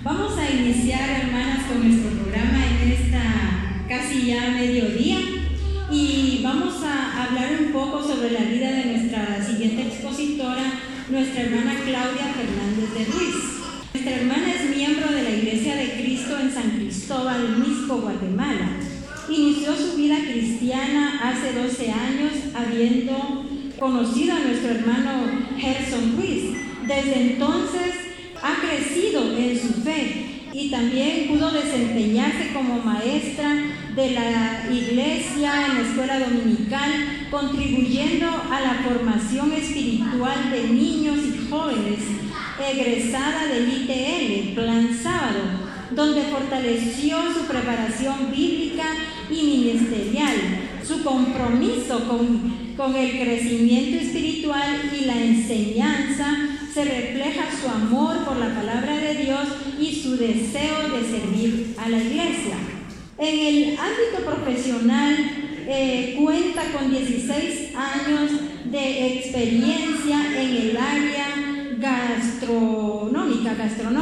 Vamos a iniciar, hermanas, con nuestro programa en esta casi ya mediodía y vamos a hablar un poco sobre la vida de nuestra siguiente expositora, nuestra hermana Claudia Fernández de Ruiz. Nuestra hermana es miembro de la Iglesia de Cristo en San Cristóbal, Mixco, Guatemala. Inició su vida cristiana hace 12 años, habiendo conocido a nuestro hermano Gerson Ruiz. Desde entonces ha crecido en su fe y también pudo desempeñarse como maestra de la iglesia en la escuela dominical, contribuyendo a la formación espiritual de niños y jóvenes, egresada del ITL, Plan Sábado, donde fortaleció su preparación bíblica y ministerial, su compromiso con el crecimiento espiritual y la enseñanza. Se refleja su amor por la palabra de Dios y su deseo de servir a la iglesia. En el ámbito profesional cuenta con 16 años de experiencia en el área gastronómica,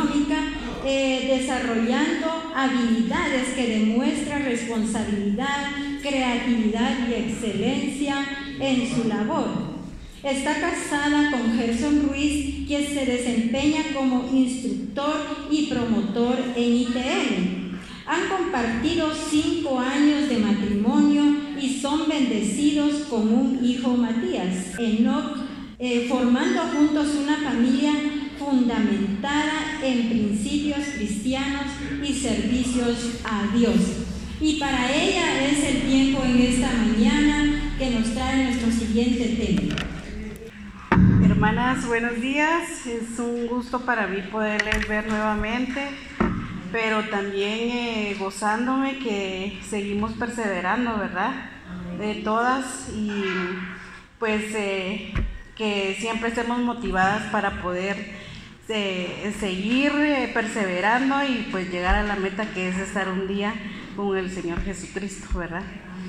desarrollando habilidades que demuestran responsabilidad, creatividad y excelencia en su labor. Está casada con Gerson Ruiz, quien se desempeña como instructor y promotor en ITL. Han compartido 5 años de matrimonio y son bendecidos con un hijo, Matías Enoch, formando juntos una familia fundamentada en principios cristianos y servicios a Dios. Y para ella es el tiempo en esta mañana que nos trae nuestro siguiente tema. Hermanas, buenos días. Es un gusto para mí poderles ver nuevamente, pero también gozándome que seguimos perseverando, ¿verdad? De todas, y pues que siempre estemos motivadas para poder seguir perseverando y pues llegar a la meta, que es estar un día con el Señor Jesucristo, ¿verdad?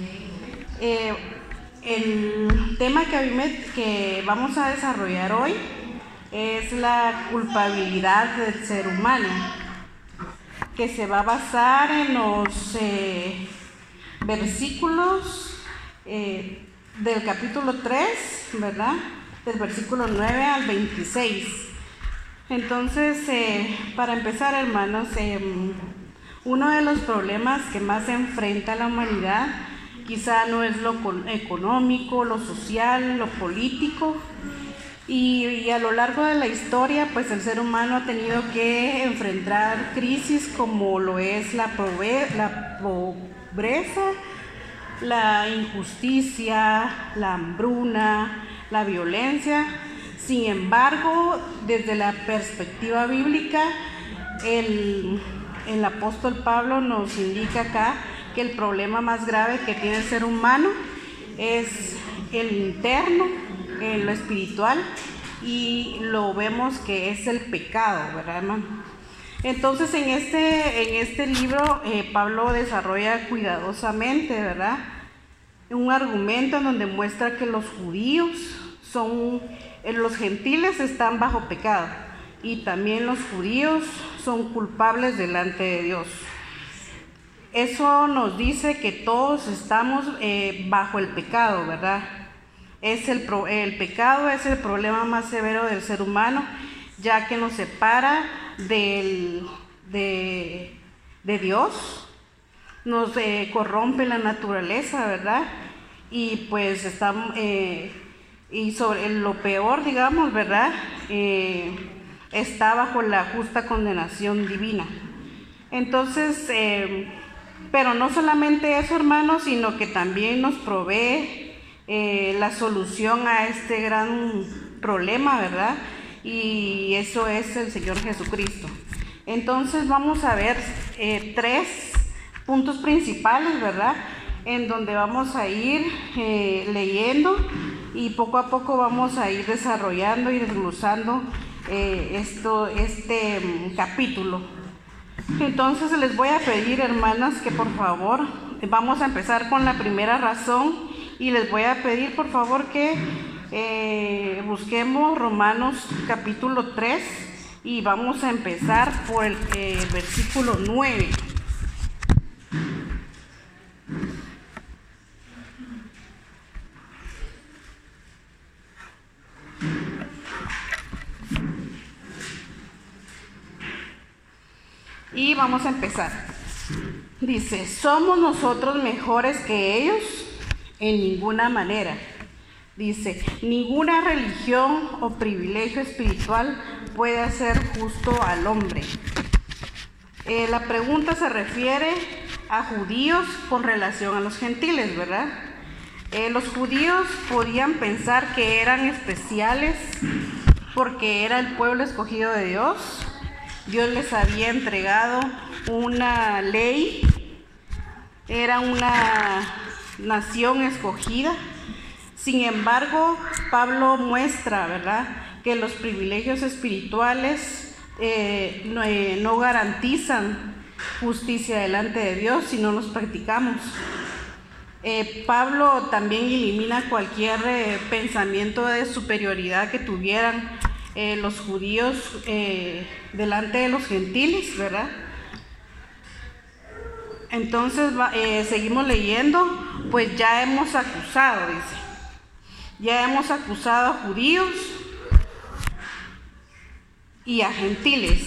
El tema que vamos a desarrollar hoy es la culpabilidad del ser humano, que se va a basar en los versículos del capítulo 3, ¿verdad? Del versículo 9 al 26. Entonces, para empezar, hermanos, uno de los problemas que más se enfrenta la humanidad quizá no es lo económico, lo social, lo político, y a lo largo de la historia, pues el ser humano ha tenido que enfrentar crisis como lo es la pobreza, la injusticia, la hambruna, la violencia. Sin embargo, desde la perspectiva bíblica, el apóstol Pablo nos indica acá que el problema más grave que tiene el ser humano es el interno, lo espiritual, y lo vemos que es el pecado, ¿verdad, hermano? Entonces, en este libro, Pablo desarrolla cuidadosamente, ¿verdad?, un argumento en donde muestra que los gentiles están bajo pecado, y también los judíos son culpables delante de Dios. Eso nos dice que todos estamos bajo el pecado, ¿verdad? El pecado es el problema más severo del ser humano, ya que nos separa de Dios, nos corrompe la naturaleza, ¿verdad? Y pues estamos, y sobre lo peor, digamos, ¿verdad? Está bajo la justa condenación divina. Entonces, pero no solamente eso, hermanos, sino que también nos provee la solución a este gran problema, ¿verdad? Y eso es el Señor Jesucristo. Entonces vamos a ver 3 puntos principales, ¿verdad?, en donde vamos a ir leyendo, y poco a poco vamos a ir desarrollando y desglosando este capítulo. Entonces les voy a pedir, hermanas, que por favor vamos a empezar con la primera razón, y les voy a pedir por favor que busquemos Romanos capítulo 3, Y vamos a empezar por el versículo 9. Y vamos a empezar. Dice, ¿somos nosotros mejores que ellos? En ninguna manera. Dice, ninguna religión o privilegio espiritual puede hacer justo al hombre. La pregunta se refiere a judíos con relación a los gentiles, ¿verdad? Los judíos podían pensar que eran especiales porque era el pueblo escogido de Dios. Dios les había entregado una ley, era una nación escogida. Sin embargo, Pablo muestra, ¿verdad?, que los privilegios espirituales no garantizan justicia delante de Dios si no los practicamos. Pablo también elimina cualquier pensamiento de superioridad que tuvieran los judíos delante de los gentiles, ¿verdad? Entonces seguimos leyendo, pues ya hemos acusado, dice. Ya hemos acusado a judíos y a gentiles.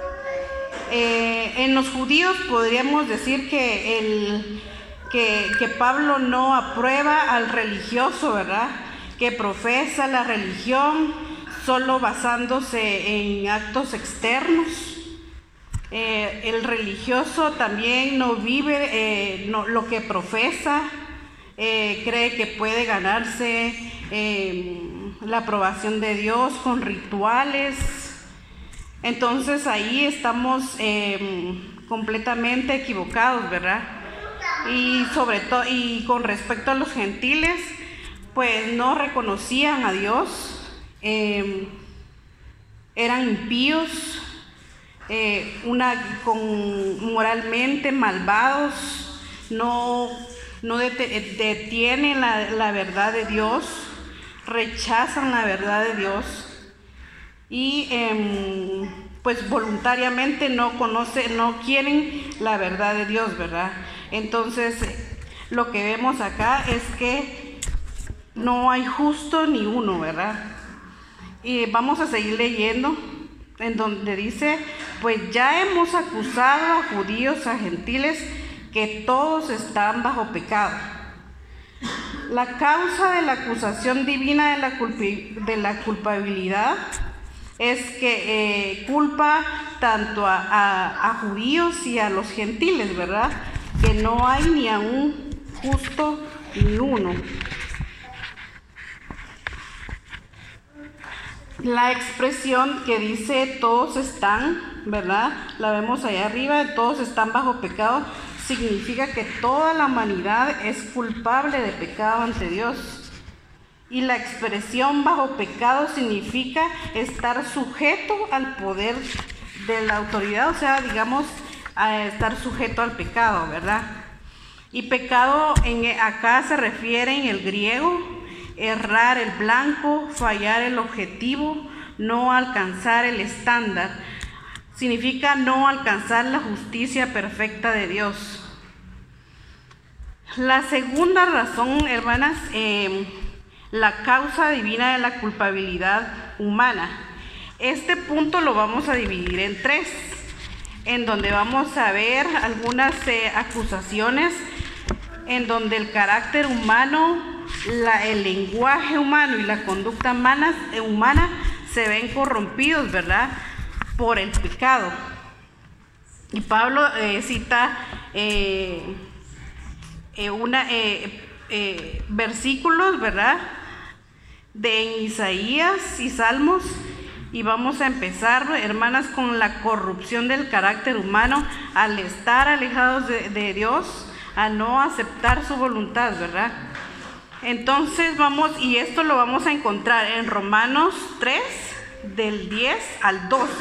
En los judíos podríamos decir que Pablo no aprueba al religioso, ¿verdad?, que profesa la religión solo basándose en actos externos. El religioso también no vive lo que profesa, cree que puede ganarse la aprobación de Dios con rituales. Entonces ahí estamos completamente equivocados, ¿verdad? Y sobre todo, y con respecto a los gentiles, pues no reconocían a Dios, eran impíos, moralmente malvados, no detienen la verdad de Dios, rechazan la verdad de Dios y pues voluntariamente no quieren la verdad de Dios, ¿verdad? Entonces lo que vemos acá es que no hay justo ni uno, ¿verdad? Y vamos a seguir leyendo en donde dice, pues ya hemos acusado a judíos, a gentiles, que todos están bajo pecado. La causa de la acusación divina de la culpabilidad es que culpa tanto a judíos y a los gentiles, ¿verdad? Que no hay ni a un justo ni uno. La expresión que dice todos están, ¿verdad?, la vemos allá arriba, todos están bajo pecado, significa que toda la humanidad es culpable de pecado ante Dios. Y la expresión bajo pecado significa estar sujeto al poder de la autoridad, o sea, digamos, a estar sujeto al pecado, ¿verdad? Y pecado acá se refiere en el griego, errar el blanco, fallar el objetivo, no alcanzar el estándar. Significa no alcanzar la justicia perfecta de Dios. La segunda razón, hermanas, la causa divina de la culpabilidad humana. Este punto lo vamos a dividir en 3, en donde vamos a ver algunas acusaciones en donde el carácter humano, el lenguaje humano y la conducta humana se ven corrompidos, ¿verdad?, por el pecado. Y Pablo cita versículos, ¿verdad?, en Isaías y Salmos. Y vamos a empezar, hermanas, con la corrupción del carácter humano al estar alejados de Dios, a no aceptar su voluntad, ¿verdad? Entonces y esto lo vamos a encontrar en Romanos 3, del 10 al 12.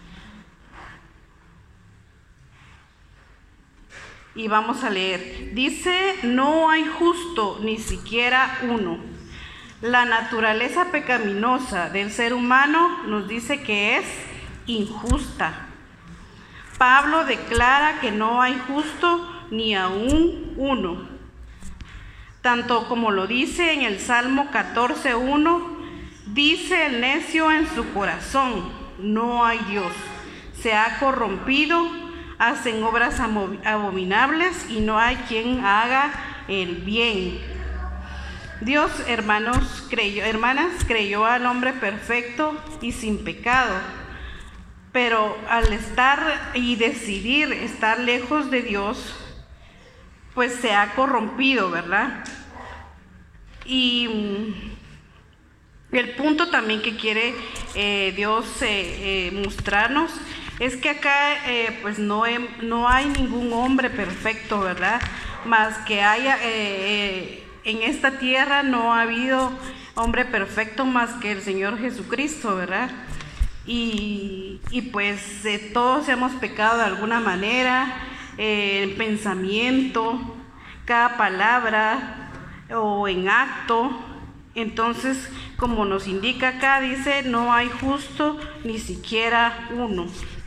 Y vamos a leer. Dice, no hay justo, ni siquiera uno. La naturaleza pecaminosa del ser humano nos dice que es injusta. Pablo declara que no hay justo ni aún uno. Tanto como lo dice en el Salmo 14:1, dice el necio en su corazón, no hay Dios. Se ha corrompido, hacen obras abominables y no hay quien haga el bien. Dios, hermanas, creyó al hombre perfecto y sin pecado, pero al estar y decidir estar lejos de Dios, pues se ha corrompido, ¿verdad? Y el punto también que quiere Dios mostrarnos es que acá pues no hay ningún hombre perfecto, ¿verdad? Más que haya en esta tierra no ha habido hombre perfecto más que el Señor Jesucristo, ¿verdad? Y pues todos hemos pecado de alguna manera, en pensamiento, cada palabra o en acto. Entonces, como nos indica acá, dice, no hay justo ni siquiera uno.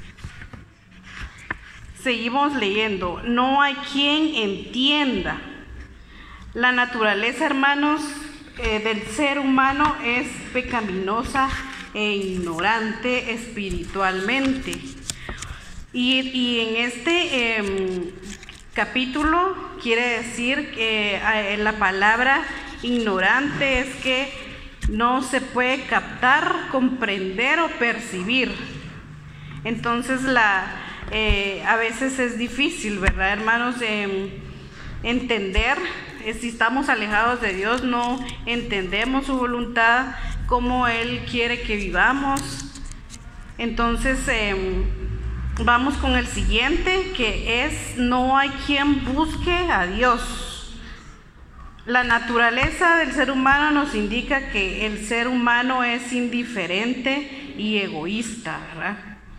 Seguimos leyendo, no hay quien entienda. La naturaleza, hermanos, del ser humano es pecaminosa e ignorante espiritualmente. Y en este capítulo quiere decir que la palabra ignorante es que no se puede captar, comprender o percibir. Entonces a veces es difícil, ¿verdad, hermanos? Entender, si estamos alejados de Dios, no entendemos su voluntad, cómo Él quiere que vivamos. Entonces vamos con el siguiente, que es no hay quien busque a Dios. La naturaleza del ser humano nos indica que el ser humano es indiferente y egoísta, ¿verdad?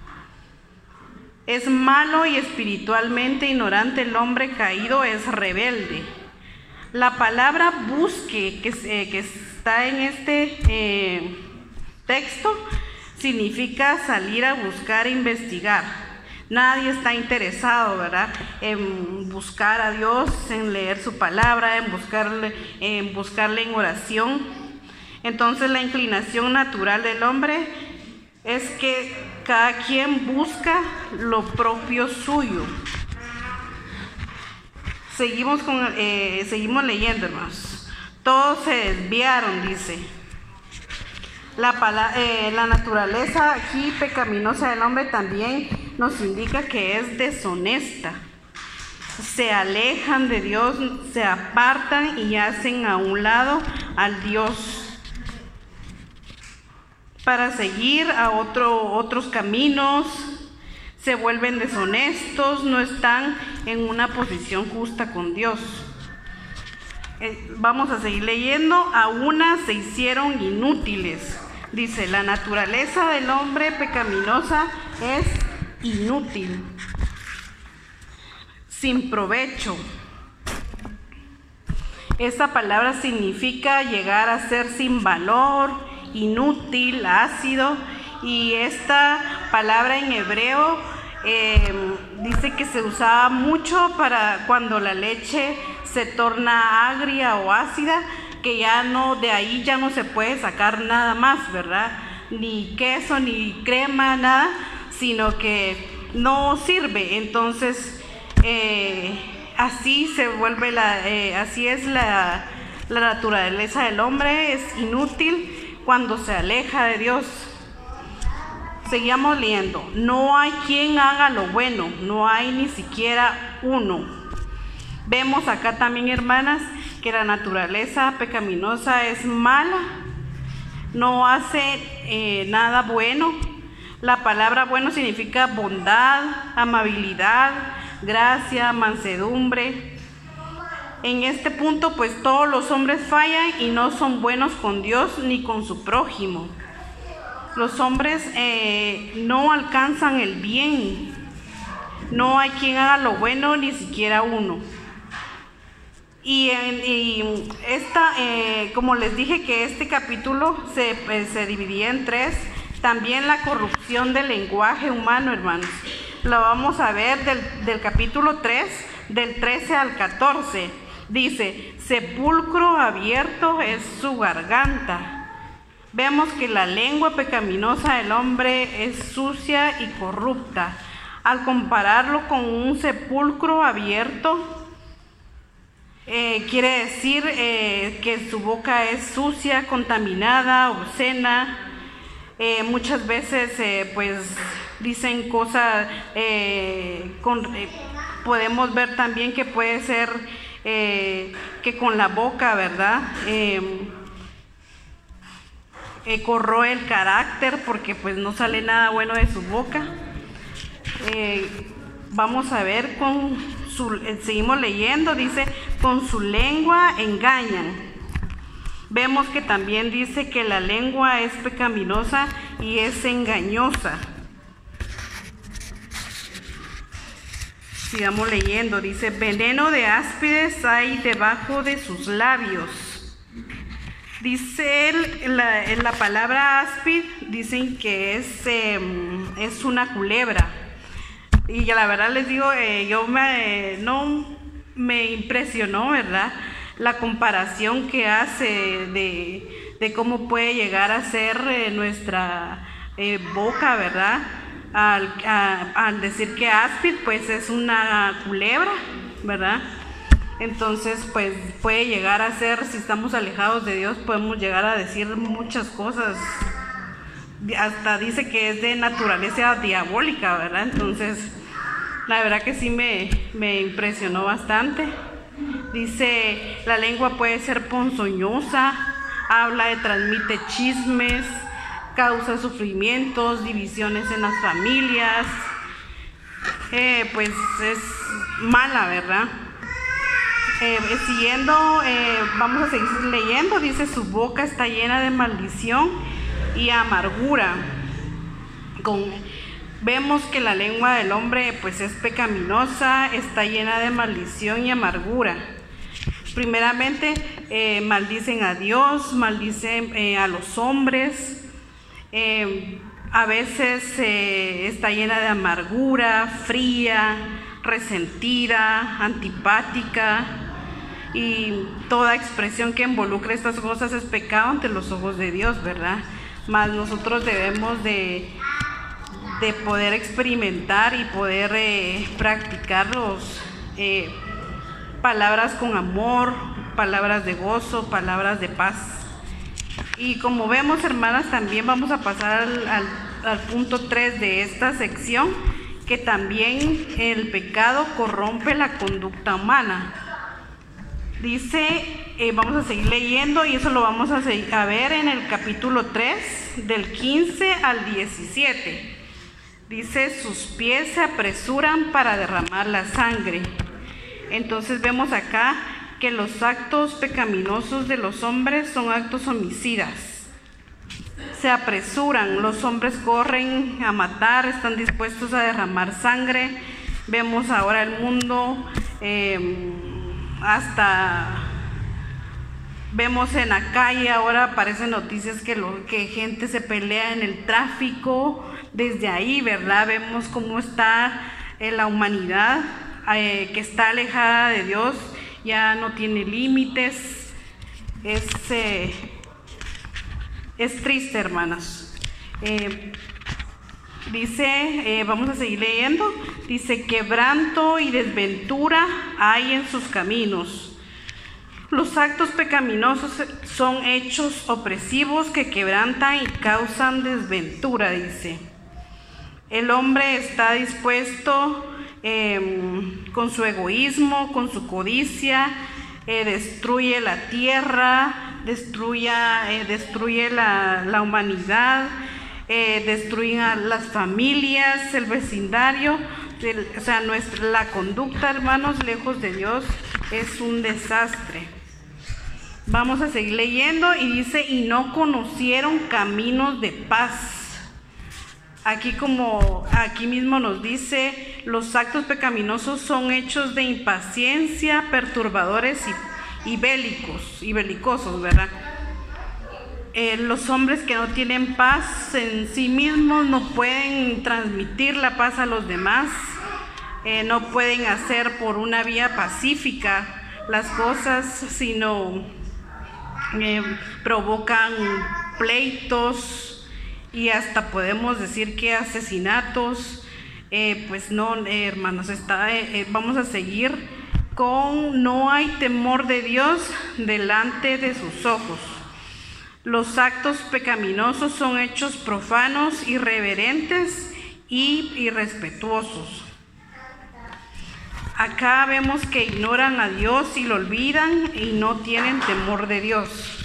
Es malo y espiritualmente ignorante. El hombre caído es rebelde. La palabra busque que está en este texto significa salir a buscar e investigar. Nadie está interesado, ¿verdad?, en buscar a Dios, en leer su palabra, en buscarle en oración. Entonces la inclinación natural del hombre es que cada quien busca lo propio suyo. Seguimos leyendo, hermanos. Todos se desviaron, dice. La naturaleza aquí pecaminosa del hombre también nos indica que es deshonesta. Se alejan de Dios, se apartan y hacen a un lado al Dios para seguir a otros caminos. Se vuelven deshonestos, no están en una posición justa con Dios. Vamos a seguir leyendo. A unas se hicieron inútiles. Dice, la naturaleza del hombre pecaminosa es inútil, sin provecho. Esta palabra significa llegar a ser sin valor, inútil, ácido. Y esta palabra en hebreo dice que se usaba mucho para cuando la leche se torna agria o ácida, que de ahí ya no se puede sacar nada más, ¿verdad? Ni queso, ni crema, nada, sino que no sirve. Entonces, así se vuelve así es la naturaleza del hombre, es inútil cuando se aleja de Dios. Seguimos leyendo. No hay quien haga lo bueno, no hay ni siquiera uno. Vemos acá también, hermanas, que la naturaleza pecaminosa es mala, no hace nada bueno. La palabra bueno significa bondad, amabilidad, gracia, mansedumbre. En este punto, pues todos los hombres fallan y no son buenos con Dios ni con su prójimo. Los hombres no alcanzan el bien. No hay quien haga lo bueno, ni siquiera uno. Como les dije, que este capítulo se dividía en tres. También la corrupción del lenguaje humano, hermanos. Lo vamos a ver del capítulo 3, del 13 al 14. Dice, sepulcro abierto es su garganta. Vemos que la lengua pecaminosa del hombre es sucia y corrupta. Al compararlo con un sepulcro abierto, quiere decir que su boca es sucia, contaminada, obscena. Muchas veces pues dicen cosas, podemos ver también que puede ser que con la boca, ¿verdad? Corroe el carácter porque pues no sale nada bueno de su boca. Vamos a ver seguimos leyendo, dice, con su lengua engañan. Vemos que también dice que la lengua es pecaminosa y es engañosa. Sigamos leyendo, dice, veneno de áspides hay debajo de sus labios. Dice él, la palabra áspid, dicen que es una culebra. Y la verdad les digo, no me impresionó, ¿verdad? La comparación que hace de cómo puede llegar a ser nuestra boca, ¿verdad? Al decir que áspid, pues es una culebra, ¿verdad? Entonces, pues puede llegar a ser, si estamos alejados de Dios, podemos llegar a decir muchas cosas. Hasta dice que es de naturaleza diabólica, ¿verdad? Entonces, la verdad que sí me impresionó bastante. Dice, la lengua puede ser ponzoñosa, transmite chismes, causa sufrimientos, divisiones en las familias. Pues es mala, ¿verdad? Siguiendo, vamos a seguir leyendo. Dice, su boca está llena de maldición y amargura. Vemos que la lengua del hombre pues es pecaminosa, está llena de maldición y amargura. Primeramente, maldicen a Dios, maldicen a los hombres. A veces está llena de amargura, fría, resentida, antipática, y toda expresión que involucre estas cosas es pecado ante los ojos de Dios, ¿verdad? Mas nosotros debemos de poder experimentar y poder practicar palabras con amor, palabras de gozo, palabras de paz. Y como vemos, hermanas, también vamos a pasar al punto 3 de esta sección, que también el pecado corrompe la conducta humana. Dice, vamos a seguir leyendo, y eso lo vamos a ver en el capítulo 3, del 15 al 17. Dice, sus pies se apresuran para derramar la sangre. Entonces vemos acá que los actos pecaminosos de los hombres son actos homicidas. Se apresuran, los hombres corren a matar, están dispuestos a derramar sangre. Vemos ahora el mundo, vemos en la calle, ahora aparecen noticias que gente se pelea en el tráfico. Desde ahí, ¿verdad? Vemos cómo está la humanidad, que está alejada de Dios, ya no tiene límites. Es triste, hermanas. Dice, vamos a seguir leyendo. Dice, quebranto y desventura hay en sus caminos. Los actos pecaminosos son hechos opresivos que quebrantan y causan desventura, dice. El hombre está dispuesto con su egoísmo, con su codicia, destruye la tierra, destruye la humanidad, destruye las familias, el vecindario. O sea, la conducta, hermanos, lejos de Dios, es un desastre. Vamos a seguir leyendo y dice, y no conocieron caminos de paz. Aquí mismo nos dice, los actos pecaminosos son hechos de impaciencia, perturbadores y belicosos, ¿verdad? Los hombres que no tienen paz en sí mismos no pueden transmitir la paz a los demás, no pueden hacer por una vía pacífica las cosas, sino provocan pleitos y hasta podemos decir que asesinatos. Pues no, hermanos, vamos a seguir con no hay temor de Dios delante de sus ojos. Los actos pecaminosos son hechos profanos, irreverentes y irrespetuosos. Acá vemos que ignoran a Dios y lo olvidan y no tienen temor de Dios.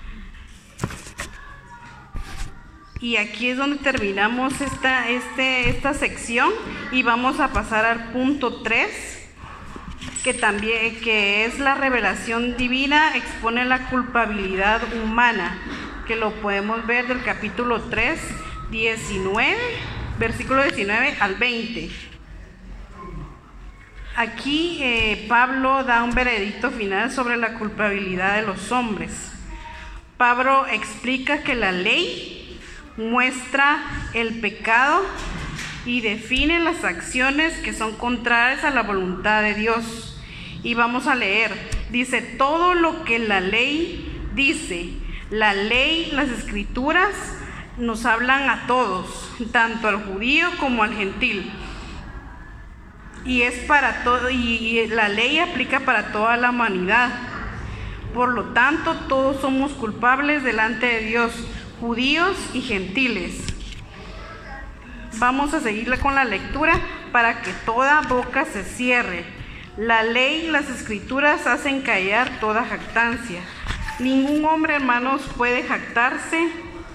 Y aquí es donde terminamos esta sección y vamos a pasar al punto 3, que es la revelación divina, expone la culpabilidad humana, que lo podemos ver del capítulo 3, versículo 19 al 20. Aquí Pablo da un veredicto final sobre la culpabilidad de los hombres. Pablo explica que la ley muestra el pecado y define las acciones que son contrarias a la voluntad de Dios. Y vamos a leer, dice, todo lo que la ley dice, la ley, las escrituras nos hablan a todos, tanto al judío como al gentil. Y es para todo, y la ley aplica para toda la humanidad. Por lo tanto, todos somos culpables delante de Dios, judíos y gentiles. Vamos a seguirle con la lectura para que toda boca se cierre. La ley y las escrituras hacen callar toda jactancia. Ningún hombre, hermanos, puede jactarse.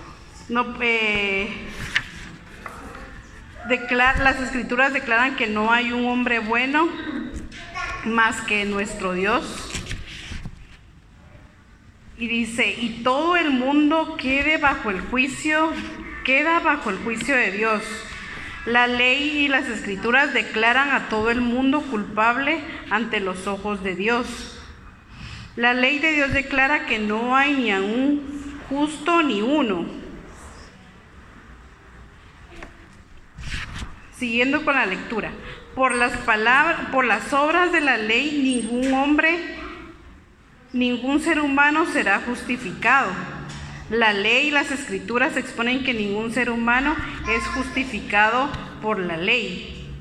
Las escrituras declaran que no hay un hombre bueno más que nuestro Dios. Y dice, y todo el mundo queda bajo el juicio de Dios. La ley y las escrituras declaran a todo el mundo culpable ante los ojos de Dios. La ley de Dios declara que no hay ni a un justo ni uno. Siguiendo con la lectura. Por las obras de la ley, ningún ser humano será justificado. La ley y las escrituras exponen que ningún ser humano es justificado por la ley.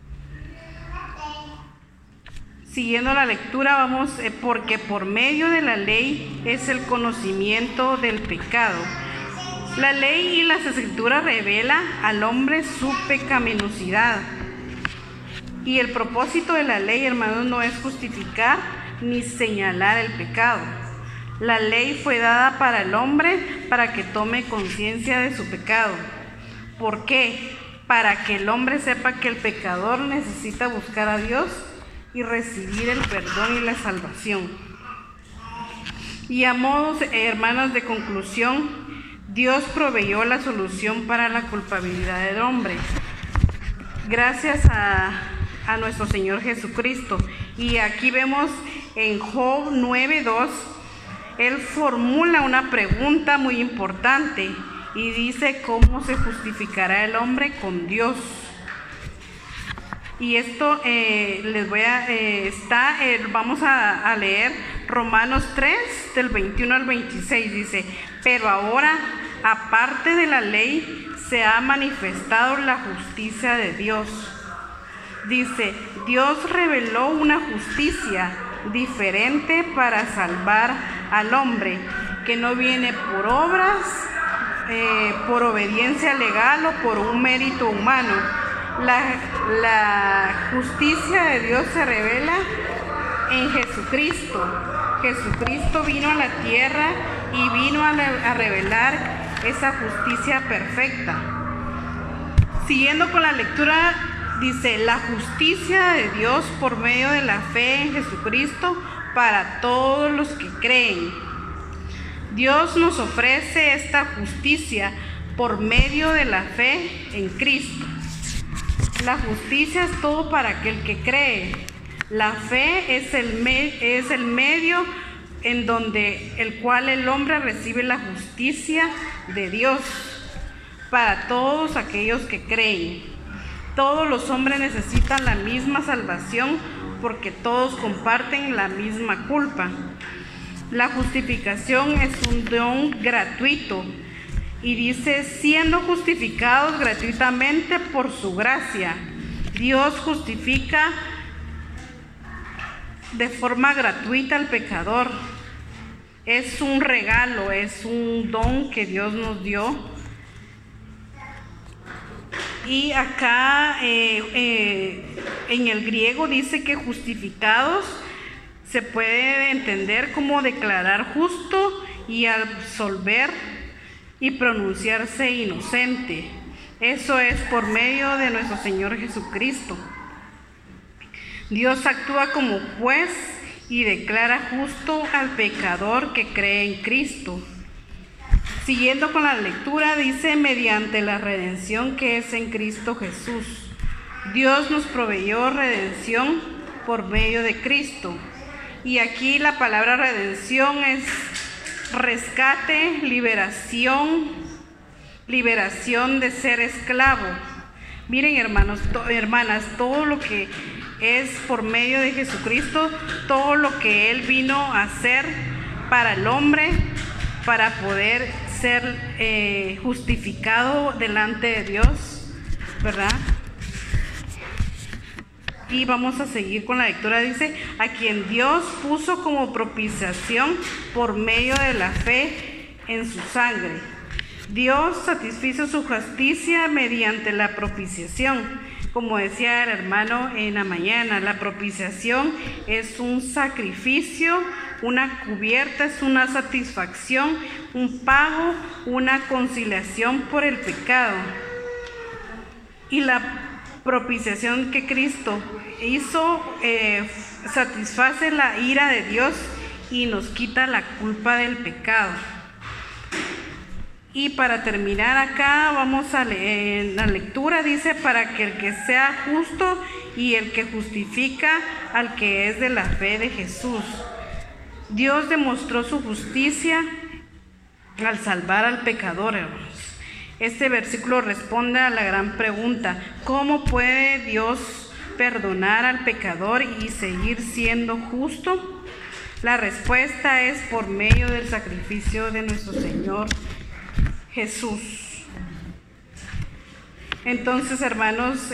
Siguiendo la lectura, porque por medio de la ley es el conocimiento del pecado. La ley y las escrituras revelan al hombre su pecaminosidad. Y el propósito de la ley, hermanos, no es justificar ni señalar el pecado. La ley fue dada para el hombre para que tome conciencia de su pecado. ¿Por qué? Para que el hombre sepa que el pecador necesita buscar a Dios y recibir el perdón y la salvación. Y a modo, hermanos, de conclusión, Dios proveyó la solución para la culpabilidad del hombre, gracias a nuestro Señor Jesucristo. Y aquí vemos en Job 9:2, Él formula una pregunta muy importante y dice: ¿cómo se justificará el hombre con Dios? Y esto vamos a leer Romanos 3, del 21 al 26, dice: pero ahora, aparte de la ley, se ha manifestado la justicia de Dios. Dice: Dios reveló una justicia diferente para salvar al hombre, que no viene por obras, por obediencia legal o por un mérito humano. La justicia de Dios se revela en Jesucristo. Jesucristo vino a la tierra y vino a revelar esa justicia perfecta. Siguiendo con la lectura, dice: la justicia de Dios por medio de la fe en Jesucristo para todos los que creen. Dios nos ofrece esta justicia por medio de la fe en Cristo. La justicia es todo para aquel que cree. La fe es el medio en donde el cual el hombre recibe la justicia de Dios para todos aquellos que creen. Todos los hombres necesitan la misma salvación porque todos comparten la misma culpa. La justificación es un don gratuito y dice, siendo justificados gratuitamente por su gracia. Dios justifica de forma gratuita al pecador. Es un regalo, es un don que Dios nos dio. Y acá en el griego dice que justificados se puede entender como declarar justo y absolver y pronunciarse inocente. Eso es por medio de nuestro Señor Jesucristo. Dios actúa como juez y declara justo al pecador que cree en Cristo. Siguiendo con la lectura, dice, mediante la redención que es en Cristo Jesús. Dios nos proveyó redención por medio de Cristo. Y aquí la palabra redención es rescate, liberación de ser esclavo. Miren, hermanos, hermanas, todo lo que es por medio de Jesucristo, todo lo que Él vino a hacer para el hombre, para poder ser justificado delante de Dios, ¿verdad? Y vamos a seguir con la lectura. Dice, a quien Dios puso como propiciación por medio de la fe en su sangre. Dios satisfizo su justicia mediante la propiciación. Como decía el hermano en la mañana, la propiciación es un sacrificio, una cubierta, es una satisfacción, un pago, una conciliación por el pecado. Y la propiciación que Cristo hizo satisface la ira de Dios y nos quita la culpa del pecado. Y para terminar acá vamos a leer la lectura. Dice, para que el que sea justo y el que justifica al que es de la fe de Jesús. Dios demostró su justicia al salvar al pecador, hermanos. Este versículo responde a la gran pregunta: ¿cómo puede Dios perdonar al pecador y seguir siendo justo? La respuesta es por medio del sacrificio de nuestro Señor Jesús. Entonces, hermanos,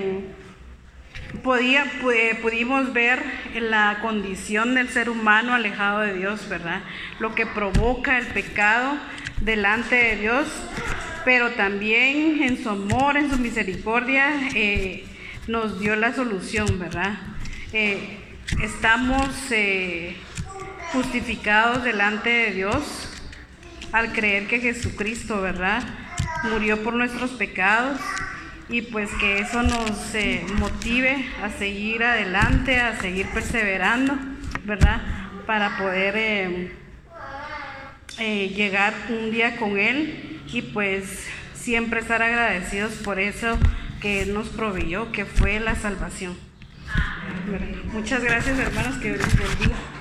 pudimos ver la condición del ser humano alejado de Dios, ¿verdad? Lo que provoca el pecado delante de Dios, pero también en su amor, en su misericordia, nos dio la solución, ¿verdad? Estamos justificados delante de Dios al creer que Jesucristo, ¿verdad?, murió por nuestros pecados, y pues que eso nos motive a seguir adelante, a seguir perseverando, ¿verdad?, para poder llegar un día con Él y pues siempre estar agradecidos por eso que Él nos proveyó, que fue la salvación. Muchas gracias, hermanos, que Dios les bendiga.